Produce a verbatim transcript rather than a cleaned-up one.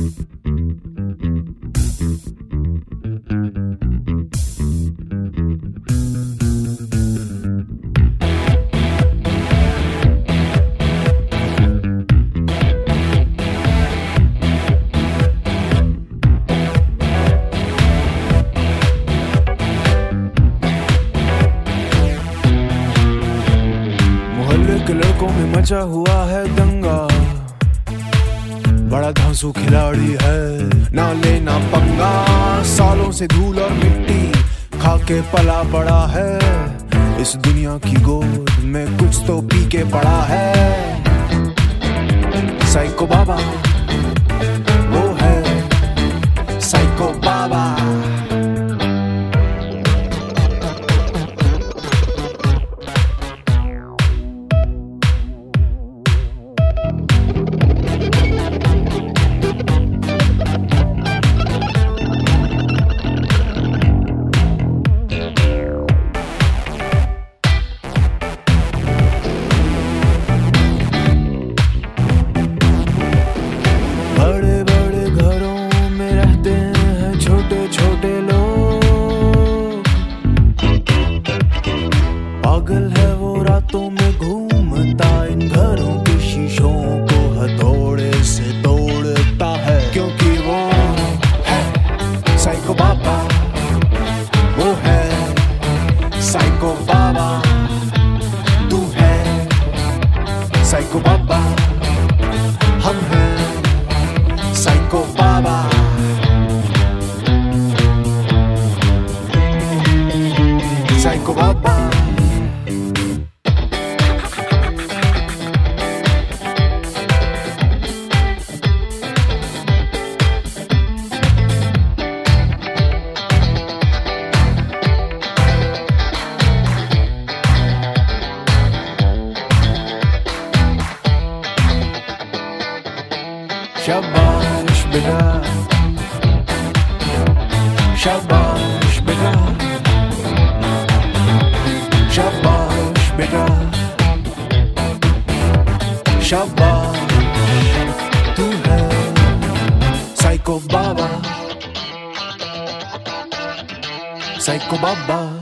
के लड़कों में मचा हुआ है दंगा, बड़ा धांसू खिलाड़ी है, ना लेना पंगा। सालों से धूल और मिट्टी खा के पला पड़ा है, इस दुनिया की गोद में कुछ तो पी के पड़ा है। साइको बाबा वो है साइको बाबा। पागल है वो रातों में घूमता, इन घरों के शीशों को हथौड़े से तोड़ता है, क्योंकि वो है साइको बाबा। वो है साइको बाबा। तू है साइको बाबा। हम हैं साइको बाबा। साइको बाबा। शाबाश बेटा, शाबाश बेटा, शाबाश बेटा, शाबाश। तू है साइको बाबा। साइको बाबा।